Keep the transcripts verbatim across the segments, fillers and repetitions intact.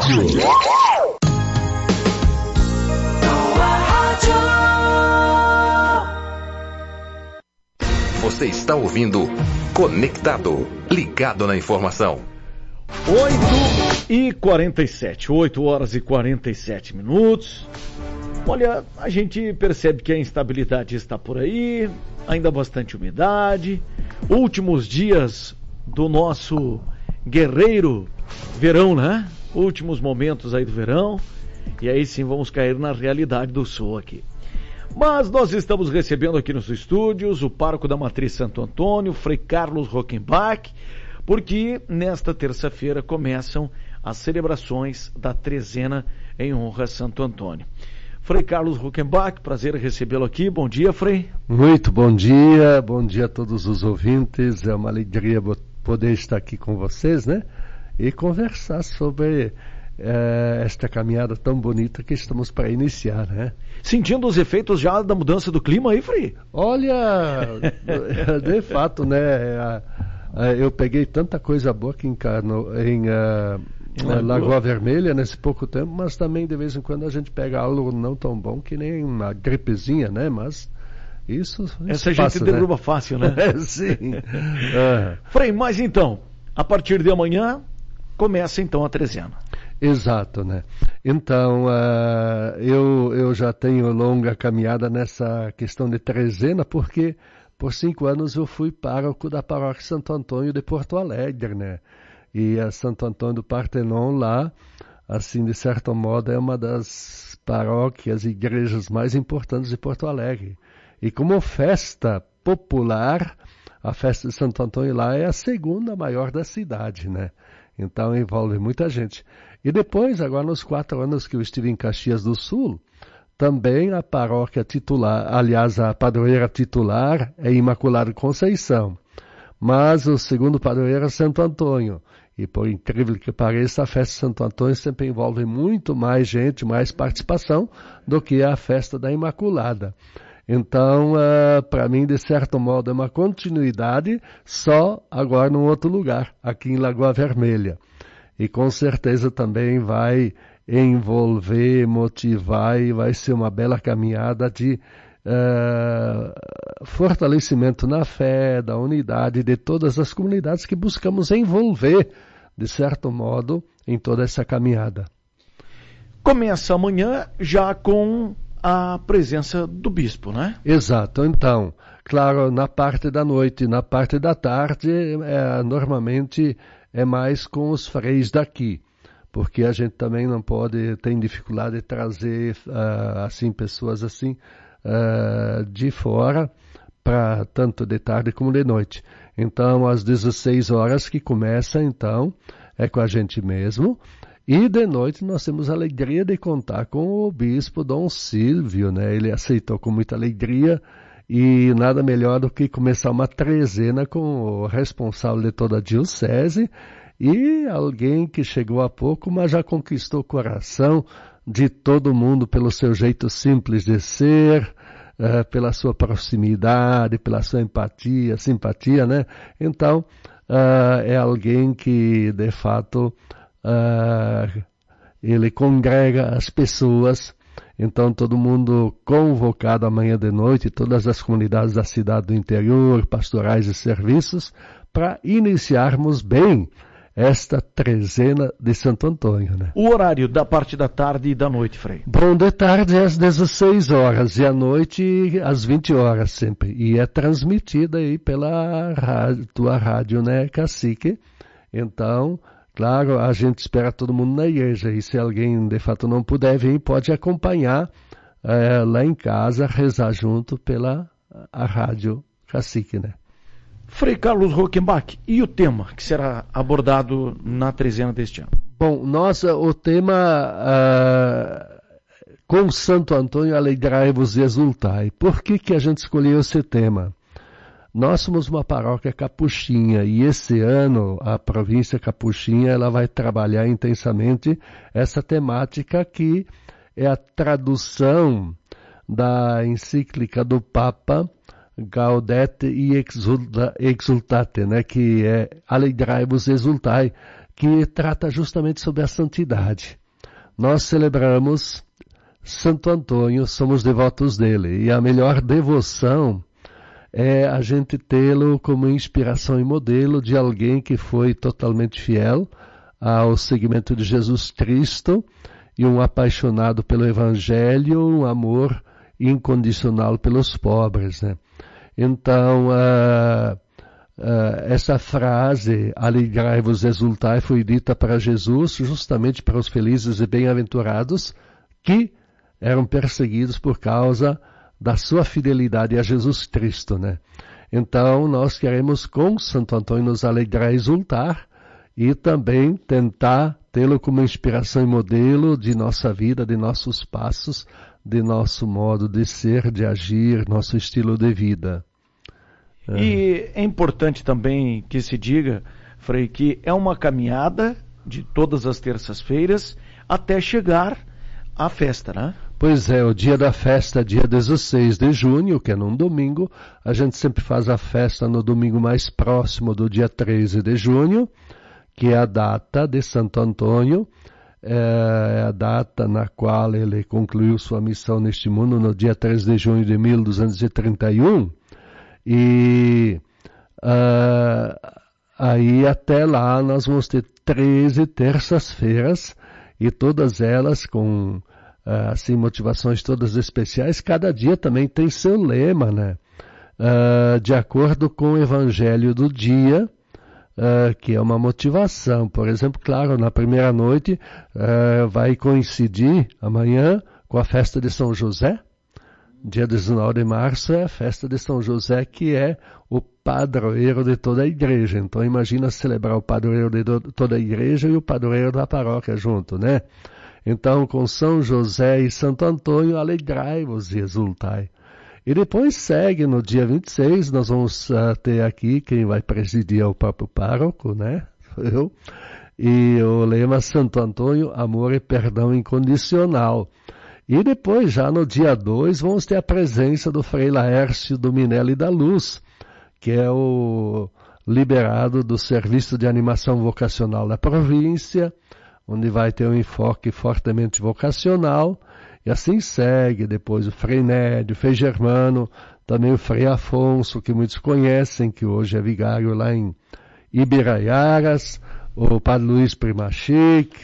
rádio. Você está ouvindo Conectado, ligado na informação. oito e quarenta e sete, oito horas e quarenta e sete minutos. Olha, a gente percebe que a instabilidade está por aí, ainda bastante umidade. Últimos dias do nosso guerreiro verão, né? Últimos momentos aí do verão. E aí sim vamos cair na realidade do sul aqui. Mas nós estamos recebendo aqui nos estúdios o pároco da Matriz Santo Antônio, Frei Carlos Rockenbach, porque nesta terça-feira começam as celebrações da trezena em honra a Santo Antônio. Frei Carlos Rockenbach, prazer em recebê-lo aqui. Bom dia, Frei. Muito bom dia, bom dia a todos os ouvintes. É uma alegria poder estar aqui com vocês, né? E conversar sobre é, esta caminhada tão bonita que estamos para iniciar, né? Sentindo os efeitos já da mudança do clima aí, Frei? Olha, de fato, né? Eu peguei tanta coisa boa aqui em, Carno, em uh, Lagoa. Lagoa Vermelha nesse pouco tempo, mas também de vez em quando a gente pega algo não tão bom que nem uma gripezinha, né? Mas isso, isso essa passa, gente derruba né? fácil, né? É, sim. É. Frei, mas então, a partir de amanhã começa então a trezena. Exato, né? Então, uh, eu, eu já tenho longa caminhada nessa questão de trezena, porque por cinco anos eu fui pároco da paróquia Santo Antônio de Porto Alegre, né? E a Santo Antônio do Partenon lá, assim, de certo modo, é uma das paróquias e igrejas mais importantes de Porto Alegre. E como festa popular, a festa de Santo Antônio lá é a segunda maior da cidade, né? Então envolve muita gente. E depois, agora nos quatro anos que eu estive em Caxias do Sul, também a paróquia titular, aliás, a padroeira titular é Imaculada Conceição. Mas o segundo padroeiro é Santo Antônio. E por incrível que pareça, a festa de Santo Antônio sempre envolve muito mais gente, mais participação do que a festa da Imaculada. Então, uh, para mim, de certo modo, é uma continuidade, só agora num outro lugar, aqui em Lagoa Vermelha. E com certeza também vai envolver, motivar e vai ser uma bela caminhada de uh, fortalecimento na fé, da unidade de todas as comunidades que buscamos envolver, de certo modo, em toda essa caminhada. Começa amanhã já com a presença do bispo, né? Exato. Então, claro, na parte da noite, na parte da tarde, é, normalmente é mais com os freis daqui, porque a gente também não pode, tem dificuldade de trazer, uh, assim, pessoas assim, uh, de fora, para tanto de tarde como de noite. Então, às dezesseis horas que começa, então, é com a gente mesmo. E de noite nós temos a alegria de contar com o bispo Dom Silvio, né? Ele aceitou com muita alegria e nada melhor do que começar uma trezena com o responsável de toda a diocese e alguém que chegou há pouco, mas já conquistou o coração de todo mundo pelo seu jeito simples de ser, uh, pela sua proximidade, pela sua empatia, simpatia, né? Então, uh, é alguém que, de fato, Uh, ele congrega as pessoas, então todo mundo convocado amanhã de noite, todas as comunidades da cidade do interior, pastorais e serviços, para iniciarmos bem esta trezena de Santo Antônio, né? O horário da parte da tarde e da noite, Frei? Bom, de tarde é às dezesseis horas e à noite às vinte horas sempre. E é transmitida aí pela rádio, tua rádio, né, Cacique? Então, claro, a gente espera todo mundo na igreja e se alguém de fato não puder vir, pode acompanhar é, lá em casa, rezar junto pela a rádio Cacique, né? Frei Carlos Rockenbach, e o tema que será abordado na trezena deste ano? Bom, nossa, o tema uh, com Santo Antônio alegrai-vos e exultai. Por que que a gente escolheu esse tema? Nós somos uma paróquia capuchinha e esse ano a província capuchinha ela vai trabalhar intensamente essa temática que é a tradução da encíclica do Papa Gaudete e Exultate, né, que é alegrai-vos e exultai, que trata justamente sobre a santidade. Nós celebramos Santo Antônio, somos devotos dele, e a melhor devoção é a gente tê-lo como inspiração e modelo de alguém que foi totalmente fiel ao segmento de Jesus Cristo e um apaixonado pelo Evangelho, um amor incondicional pelos pobres, né? Então, uh, uh, essa frase, alegrai-vos, exultai, foi dita para Jesus, justamente para os felizes e bem-aventurados que eram perseguidos por causa da sua fidelidade a Jesus Cristo, né? Então, nós queremos com Santo Antônio nos alegrar e exultar e também tentar tê-lo como inspiração e modelo de nossa vida, de nossos passos, de nosso modo de ser, de agir, nosso estilo de vida. E é importante também que se diga, Frei, que é uma caminhada de todas as terças-feiras até chegar à festa, né? Pois é, o dia da festa é dia dezesseis de junho, que é num domingo. A gente sempre faz a festa no domingo mais próximo do dia treze de junho, que é a data de Santo Antônio. É a data na qual ele concluiu sua missão neste mundo, no dia treze de junho de mil duzentos e trinta e um. E uh, aí até lá nós vamos ter treze terças-feiras, e todas elas com uh, assim, motivações todas especiais. Cada dia também tem seu lema, né? Uh, de acordo com o evangelho do dia, Uh, que é uma motivação. Por exemplo, claro, na primeira noite uh, vai coincidir amanhã com a festa de São José. Dia dezenove de março é a festa de São José, que é o padroeiro de toda a igreja. Então imagina celebrar o padroeiro de do, toda a igreja e o padroeiro da paróquia junto, né? Então com São José e Santo Antônio, alegrai-vos e exultai. E depois segue no dia vinte e seis, nós vamos uh, ter aqui, quem vai presidir é o próprio pároco, né? Eu. E o lema Santo Antônio, amor e perdão incondicional. E depois, já no dia dois, vamos ter a presença do Frei Laércio do Minelli da Luz, que é o liberado do Serviço de Animação Vocacional da província, onde vai ter um enfoque fortemente vocacional. E assim segue depois o Frei Nédio, o Frei Germano, também o Frei Afonso, que muitos conhecem, que hoje é vigário lá em Ibiraiaras, o Padre Luiz Primachique,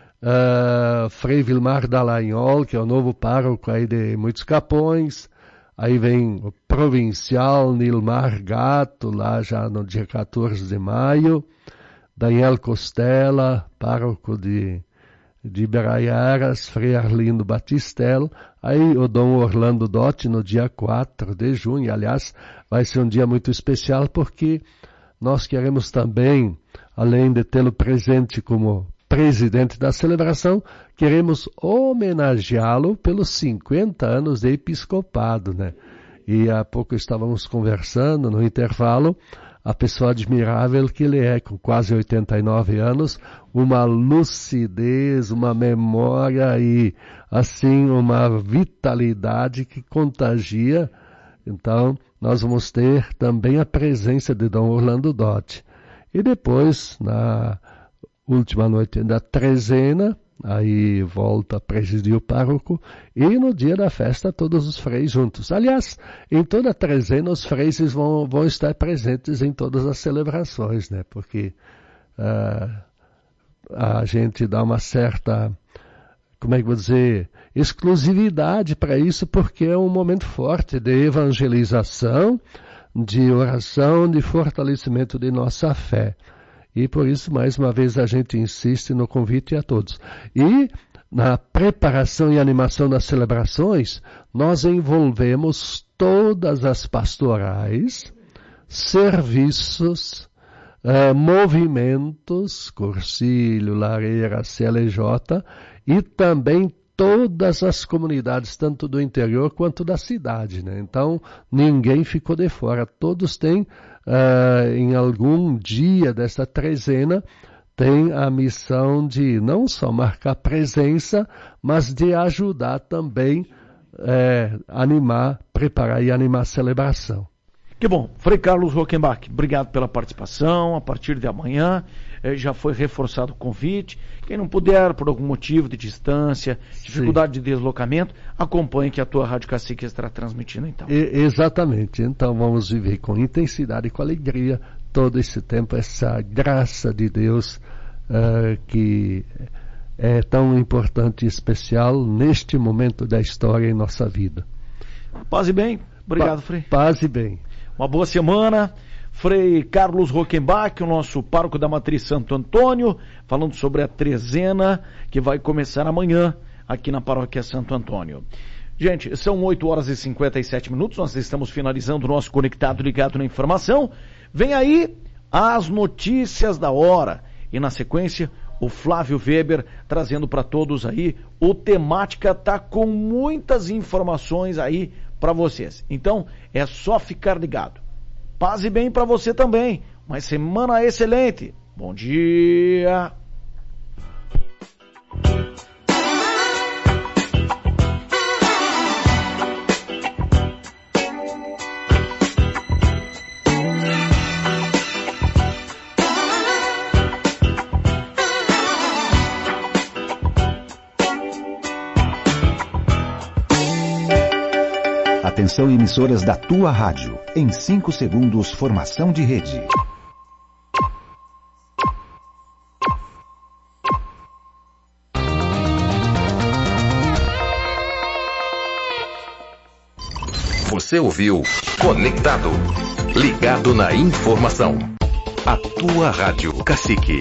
uh, Frei Vilmar Dallagnol, que é o novo pároco aí de Muitos Capões. Aí vem o provincial Nilmar Gato, lá já no dia quatorze de maio. Daniel Costela, pároco de de Ibiraiaras, Frei Arlindo Batistel, aí o Dom Orlando Dotti no dia quatro de junho. Aliás, vai ser um dia muito especial porque nós queremos também, além de tê-lo presente como presidente da celebração, queremos homenageá-lo pelos cinquenta anos de episcopado, né? E há pouco estávamos conversando no intervalo, a pessoa admirável que ele é, com quase oitenta e nove anos, uma lucidez, uma memória e, assim, uma vitalidade que contagia. Então, nós vamos ter também a presença de Dom Orlando Dotti. E depois, na última noite da trezena, aí volta a presidir o pároco, e no dia da festa todos os freis juntos. Aliás, em toda a trezena os freis vão, vão estar presentes em todas as celebrações, né? Porque uh, a gente dá uma certa, como é que eu vou dizer, exclusividade para isso, porque é um momento forte de evangelização, de oração, de fortalecimento de nossa fé. E por isso, mais uma vez, a gente insiste no convite a todos. E na preparação e animação das celebrações, nós envolvemos todas as pastorais, serviços, eh, movimentos, Cursilho, Lareira, C L J, e também todas as comunidades, tanto do interior quanto da cidade, né? Então, ninguém ficou de fora. Todos têm, uh, em algum dia dessa trezena, tem a missão de não só marcar presença, mas de ajudar também, uh, animar, preparar e animar a celebração. Que bom. Frei Carlos Rockenbach, obrigado pela participação. A partir de amanhã eh, já foi reforçado o convite. Quem não puder, por algum motivo de distância, dificuldade Sim. de deslocamento, acompanhe que a tua Rádio Cacique estará transmitindo então. E, exatamente. Então vamos viver com intensidade e com alegria todo esse tempo, essa graça de Deus uh, que é tão importante e especial neste momento da história em nossa vida. Paz e bem. Obrigado, pa Frei. Paz e bem. Uma boa semana. Frei Carlos Rockenbach, o nosso pároco da Matriz Santo Antônio, falando sobre a trezena que vai começar amanhã aqui na Paróquia Santo Antônio. Gente, são oito horas e cinquenta e sete minutos, nós estamos finalizando o nosso Conectado Ligado na Informação. Vem aí as notícias da hora e na sequência o Flávio Weber trazendo para todos aí. O Temática tá com muitas informações aí para vocês. Então é só ficar ligado. Paz e bem para você também. Uma semana excelente. Bom dia. Atenção, emissoras da tua rádio. Em cinco segundos, formação de rede. Você ouviu Conectado, ligado na informação. A tua Rádio Cacique.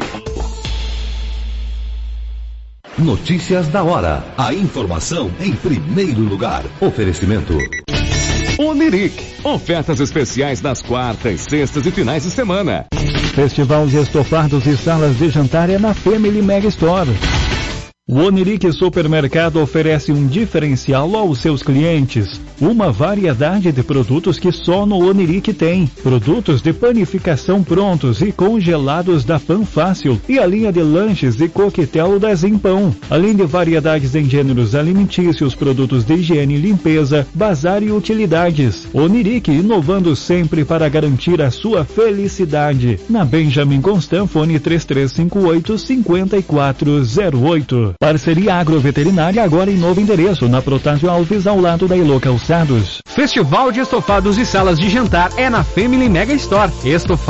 Notícias da hora. A informação em primeiro lugar. Oferecimento Oniric. Ofertas especiais nas quartas, sextas e finais de semana. Festival de estofados e salas de jantar é na Family Mega Store. O Oniric Supermercado oferece um diferencial aos seus clientes. Uma variedade de produtos que só no Oniric tem. Produtos de panificação prontos e congelados da Pan Fácil e a linha de lanches e coquetel da Zimpão. Além de variedades em gêneros alimentícios, produtos de higiene e limpeza, bazar e utilidades. Oniric inovando sempre para garantir a sua felicidade. Na Benjamin Constant, fone três três cinco oito, cinco quatro zero oito. Parceria Agroveterinária agora em novo endereço, na Protásio Alves, ao lado da Elo Calçados. Festival de estofados e salas de jantar é na Family Mega Store. Estofado